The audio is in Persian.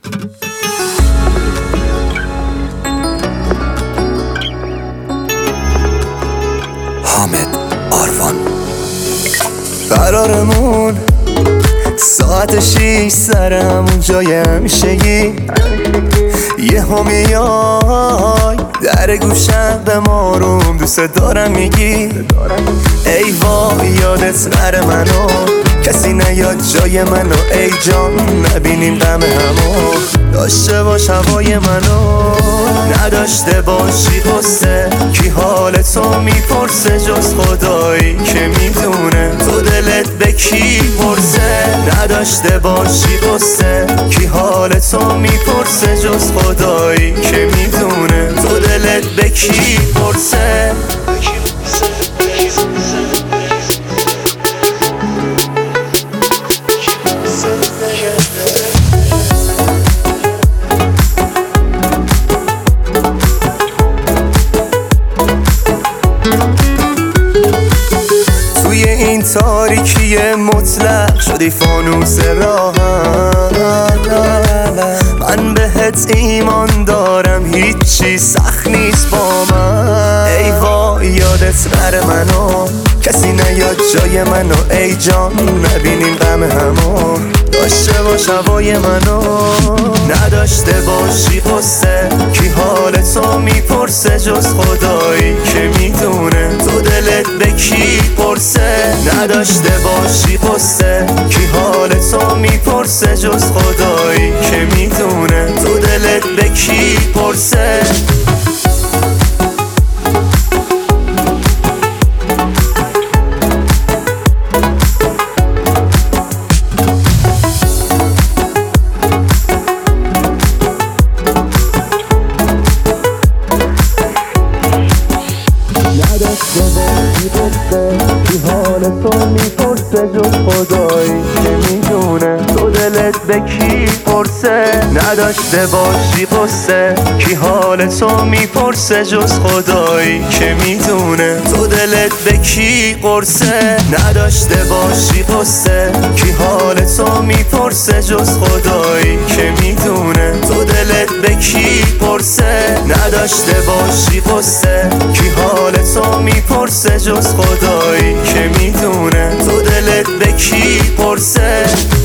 حامد آروان. قرارمون ساعت 6 سر همون جای همیشگی، یه میای در گوشم به ماروم دوست دارم میگی ای وای یادت نره منو، کسی نیاد جای منو، ای جان نبینیم غم همو، داشته باش هوای منو، نداشته باشی قصه، کی حال تو میپرسه جز خدایی که میدونه تو دلت به کی پرسه، نداشته باشی قصه، کی حال تو میپرسه جز خدایی که میدونه تو دلت به کی پرسه. توی این تاریکی مطلق شدی فانوس راهم، من بهت ایمان دارم هیچی سخت نیست با من، ای وای یادت نره منو، کسی نیاد جای منو، ای جان نبینیم غم همو، داشته باش هوای منو، نداشته باشی قصه، کی حال تو میپرسه جز خدایی که میدونه تو دلت به کی پرسه، نداشته باشی قصه، کی حال تو میپرسه جز خدایی که میدونه تو دلت به کی پرسه. کی حال تو میپرسه جز خدایی که میدونه تو دلت به کی پرسه، نداشته باشی قصه، کی حال تو میپرسه جز خدایی که میدونه تو دلت به کی قرصه، نداشته باشی قصه، کی حال تو میپرسه جز خدایی که میدونه تو دلت به کی پرسه، نداشته باشی قصه، کی حال تو میپرسه جز خدایی که میدونه تو دلت به کی پرسه.